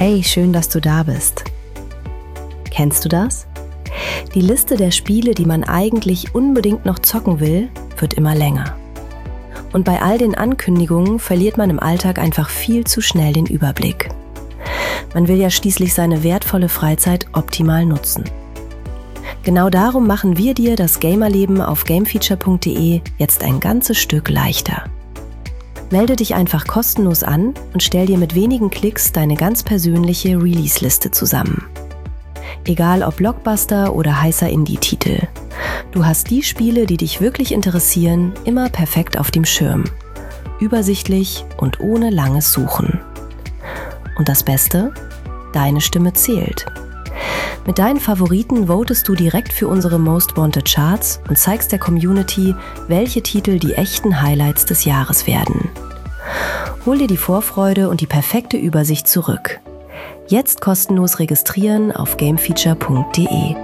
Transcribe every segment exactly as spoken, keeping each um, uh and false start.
Hey, schön, dass du da bist. Kennst du das? Die Liste der Spiele, die man eigentlich unbedingt noch zocken will, wird immer länger. Und bei all den Ankündigungen verliert man im Alltag einfach viel zu schnell den Überblick. Man will ja schließlich seine wertvolle Freizeit optimal nutzen. Genau darum machen wir dir das Gamerleben auf gamefeature punkt de jetzt ein ganzes Stück leichter. Melde dich einfach kostenlos an und stell dir mit wenigen Klicks deine ganz persönliche Release-Liste zusammen. Egal ob Blockbuster oder heißer Indie-Titel. Du hast die Spiele, die dich wirklich interessieren, immer perfekt auf dem Schirm. Übersichtlich und ohne langes Suchen. Und das Beste? Deine Stimme zählt. Mit deinen Favoriten votest du direkt für unsere Most Wanted Charts und zeigst der Community, welche Titel die echten Highlights des Jahres werden. Hol dir die Vorfreude und die perfekte Übersicht zurück. Jetzt kostenlos registrieren auf gamefeature punkt de.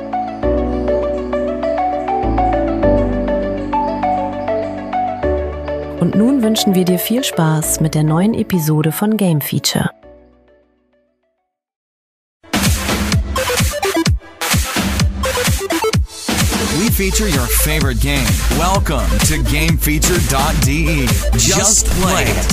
Und nun wünschen wir dir viel Spaß mit der neuen Episode von Game Feature. We feature your favorite game. Welcome to game feature dot de. Just play it.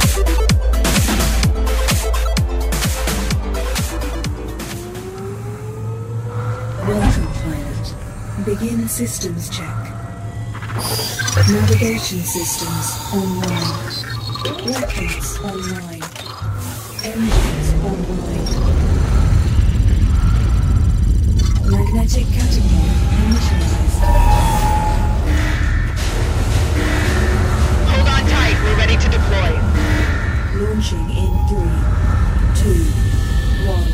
Welcome, pilot. Begin systems check. Navigation systems online. Rockets online. Engines online. Magnetic catapult initialized. Hold on tight, we're ready to deploy. Launching in three, two, one.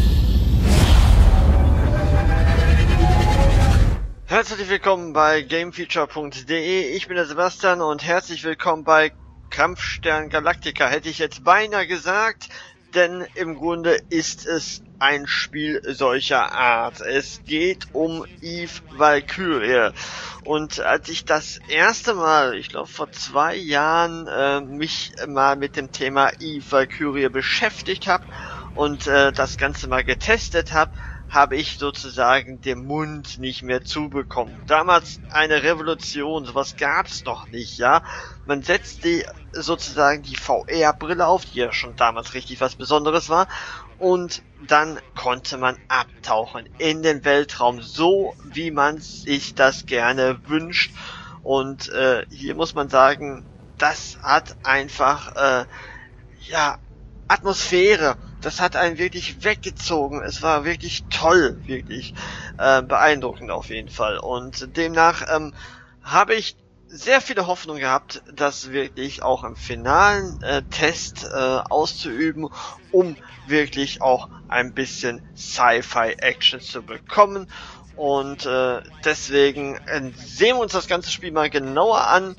Herzlich willkommen bei gamefeature punkt de. Ich bin der Sebastian und herzlich willkommen bei Kampfstern Galactica, hätte ich jetzt beinahe gesagt, denn im Grunde ist es ein Spiel solcher Art. Es geht um Eve Valkyrie. Und als ich das erste Mal, ich glaube vor zwei Jahren, äh, mich mal mit dem Thema Eve Valkyrie beschäftigt habe und äh, das Ganze mal getestet habe, habe ich sozusagen den Mund nicht mehr zubekommen. Damals eine Revolution, sowas gab's noch nicht, ja. Man setzt die, sozusagen die V R-Brille auf, die ja schon damals richtig was Besonderes war, und dann konnte man abtauchen in den Weltraum, so wie man sich das gerne wünscht. Und äh, hier muss man sagen, das hat einfach, äh, ja, Atmosphäre. Das hat einen wirklich weggezogen. Es war wirklich toll, wirklich äh, beeindruckend auf jeden Fall. Und demnach ähm, habe ich sehr viele Hoffnung gehabt, das wirklich auch im finalen äh, Test äh, auszuüben, um wirklich auch ein bisschen Sci-Fi-Action zu bekommen. Und äh, deswegen äh, sehen wir uns das ganze Spiel mal genauer an.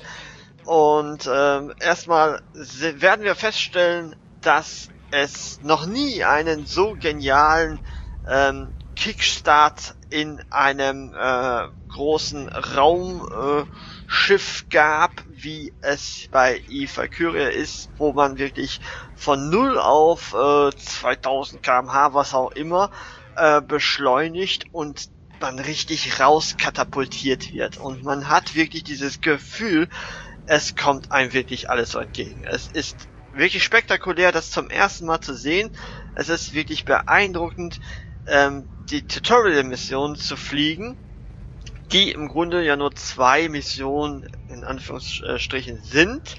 Und äh, erstmal werden wir feststellen, dass es noch nie einen so genialen ähm, Kickstart in einem äh, großen Raumschiff äh, gab, wie es bei Eve Valkyrie ist, wo man wirklich von null auf äh, zweitausend Kilometer pro Stunde, was auch immer, äh, beschleunigt und man richtig rauskatapultiert wird. Und man hat wirklich dieses Gefühl, es kommt einem wirklich alles so entgegen. Es ist wirklich spektakulär, das zum ersten Mal zu sehen. Es ist wirklich beeindruckend, ähm, die Tutorial-Mission zu fliegen, die im Grunde ja nur zwei Missionen in Anführungsstrichen sind,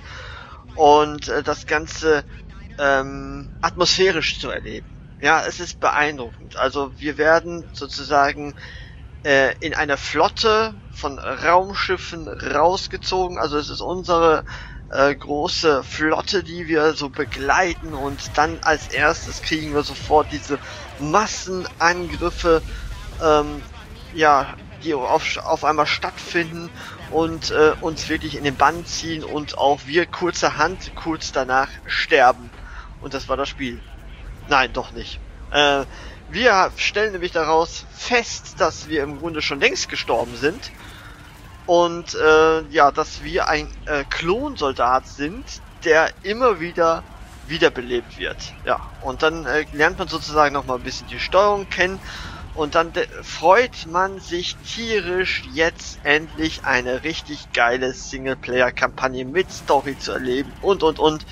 und äh, das Ganze ähm, atmosphärisch zu erleben. Ja, es ist beeindruckend. Also wir werden sozusagen äh, in einer Flotte von Raumschiffen rausgezogen. Also es ist unsere Äh, große Flotte, die wir so begleiten, und dann als erstes kriegen wir sofort diese Massenangriffe, ähm, ja, die auf, auf einmal stattfinden und äh, uns wirklich in den Bann ziehen und auch wir kurzerhand kurz danach sterben. Und das war das Spiel. Nein, doch nicht. Äh, wir stellen nämlich daraus fest, dass wir im Grunde schon längst gestorben sind. Und äh, ja, dass wir ein äh, Klonsoldat sind, der immer wieder wiederbelebt wird. Ja, und dann äh, lernt man sozusagen nochmal ein bisschen die Steuerung kennen und dann freut man sich tierisch, jetzt endlich eine richtig geile Singleplayer-Kampagne mit Story zu erleben und und und.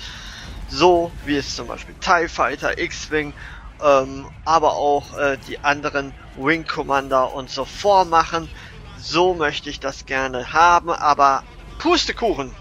So wie es zum Beispiel TIE Fighter, X-Wing, ähm, aber auch äh, die anderen Wing Commander und so vormachen. So möchte ich das gerne haben, aber Pustekuchen.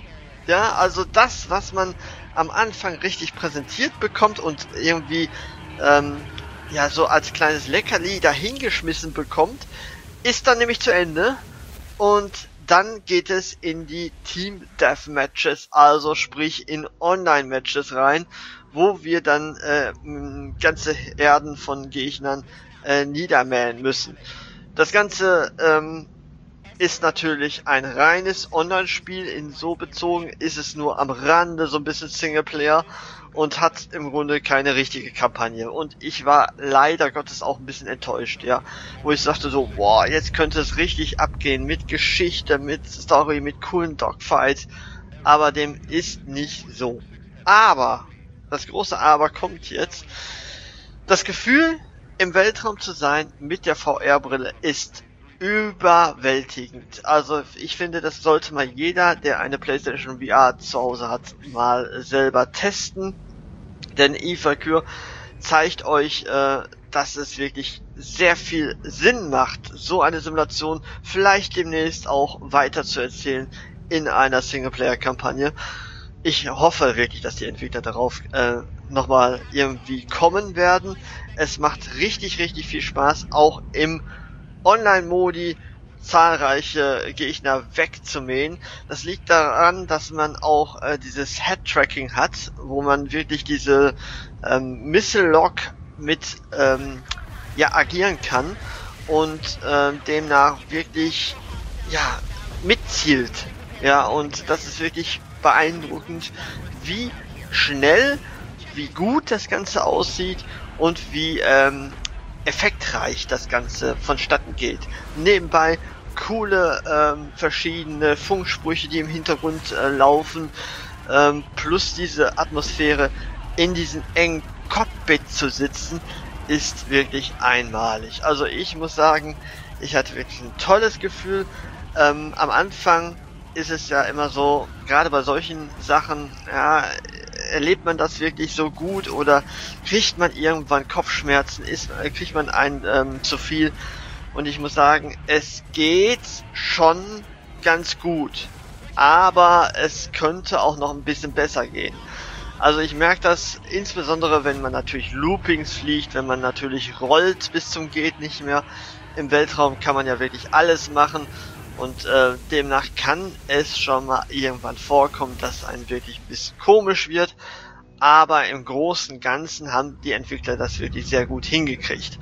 Ja, also das, was man am Anfang richtig präsentiert bekommt und irgendwie ähm, ja so als kleines Leckerli dahingeschmissen bekommt, ist dann nämlich zu Ende und dann geht es in die Team Deathmatches, also sprich in Online-Matches rein, wo wir dann äh, ganze Herden von Gegnern äh, niedermähen müssen. Das Ganze ähm, ist natürlich ein reines Online-Spiel, inso bezogen ist es nur am Rande so ein bisschen Singleplayer und hat im Grunde keine richtige Kampagne. Und ich war leider Gottes auch ein bisschen enttäuscht, ja, wo ich sagte so, boah, jetzt könnte es richtig abgehen mit Geschichte, mit Story, mit coolen Dogfights, aber dem ist nicht so. Aber, das große Aber kommt jetzt, das Gefühl, im Weltraum zu sein mit der V R-Brille ist überwältigend. Also ich finde, das sollte mal jeder, der eine PlayStation V R zu Hause hat, mal selber testen. Denn eValkyr zeigt euch, äh, dass es wirklich sehr viel Sinn macht, so eine Simulation vielleicht demnächst auch weiter zu erzählen in einer Singleplayer-Kampagne. Ich hoffe wirklich, dass die Entwickler darauf äh, nochmal irgendwie kommen werden. Es macht richtig, richtig viel Spaß, auch im Online-Modi zahlreiche Gegner wegzumähen. Das liegt daran, dass man auch äh, dieses Head-Tracking hat, wo man wirklich diese ähm, Missile-Lock mit ähm, ja agieren kann und äh, demnach wirklich ja mitzielt. Ja, und das ist wirklich beeindruckend, wie schnell, wie gut das Ganze aussieht und wie ähm, effektreich das Ganze vonstatten geht. Nebenbei coole ähm, verschiedene Funksprüche, die im Hintergrund äh, laufen, ähm, plus diese Atmosphäre in diesem engen Cockpit zu sitzen, ist wirklich einmalig. Also ich muss sagen, ich hatte wirklich ein tolles Gefühl. Ähm, am Anfang ist es ja immer so, gerade bei solchen Sachen, ja, erlebt man das wirklich so gut oder kriegt man irgendwann Kopfschmerzen, ist, kriegt man ein ähm, zu viel? Und ich muss sagen, es geht schon ganz gut, aber es könnte auch noch ein bisschen besser gehen. Also ich merke das insbesondere, wenn man natürlich Loopings fliegt, wenn man natürlich rollt bis zum geht nicht mehr. Im Weltraum kann man ja wirklich alles machen. Und äh, demnach kann es schon mal irgendwann vorkommen, dass einem wirklich ein bisschen komisch wird. Aber im Großen und Ganzen haben die Entwickler das wirklich sehr gut hingekriegt.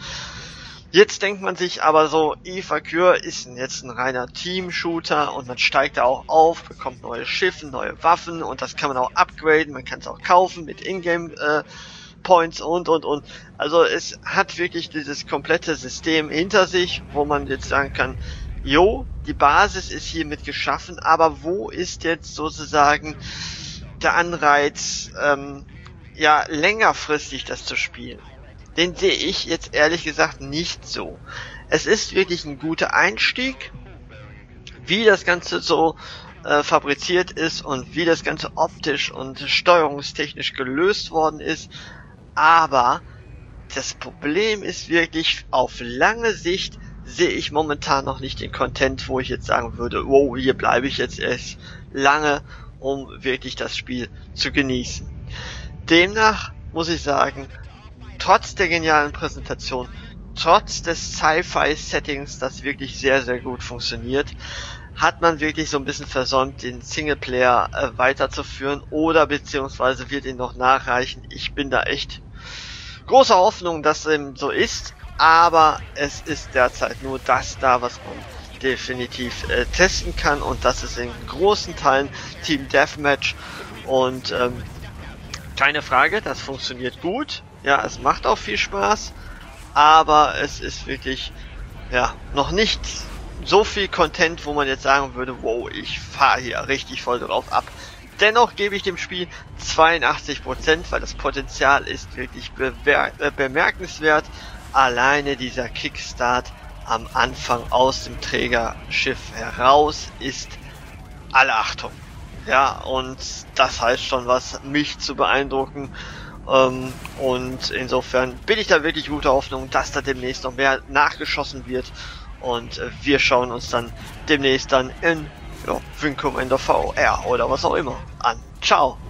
Jetzt denkt man sich aber so, eValkyr ist jetzt ein reiner Team-Shooter und man steigt da auch auf, bekommt neue Schiffe, neue Waffen und das kann man auch upgraden, man kann es auch kaufen mit Ingame äh, Points und und und. Also es hat wirklich dieses komplette System hinter sich, wo man jetzt sagen kann, jo, die Basis ist hiermit geschaffen, aber wo ist jetzt sozusagen der Anreiz, ähm, ja, längerfristig das zu spielen? Den sehe ich jetzt ehrlich gesagt nicht so. Es ist wirklich ein guter Einstieg, wie das Ganze so äh, fabriziert ist und wie das Ganze optisch und steuerungstechnisch gelöst worden ist, aber das Problem ist wirklich, auf lange Sicht sehe ich momentan noch nicht den Content, wo ich jetzt sagen würde, wow, hier bleibe ich jetzt erst lange, um wirklich das Spiel zu genießen. Demnach muss ich sagen, trotz der genialen Präsentation, trotz des Sci-Fi-Settings, das wirklich sehr, sehr gut funktioniert, hat man wirklich so ein bisschen versäumt, den Singleplayer äh, weiterzuführen oder beziehungsweise wird ihn noch nachreichen. Ich bin da echt großer Hoffnung, dass es so ist. Aber es ist derzeit nur das da, was man definitiv äh, testen kann. Und das ist in großen Teilen Team Deathmatch. Und ähm, keine Frage, das funktioniert gut. Ja, es macht auch viel Spaß. Aber es ist wirklich ja noch nicht so viel Content, wo man jetzt sagen würde, wow, ich fahre hier richtig voll drauf ab. Dennoch gebe ich dem Spiel zweiundachtzig Prozent, weil das Potenzial ist wirklich bewer- äh, bemerkenswert. Alleine dieser Kickstart am Anfang aus dem Trägerschiff heraus ist alle Achtung. Ja, und das heißt schon was, mich zu beeindrucken. Ähm, und insofern bin ich da wirklich guter Hoffnung, dass da demnächst noch mehr nachgeschossen wird. Und äh, wir schauen uns dann demnächst dann in ja, Wing Commander V R oder was auch immer an. Ciao!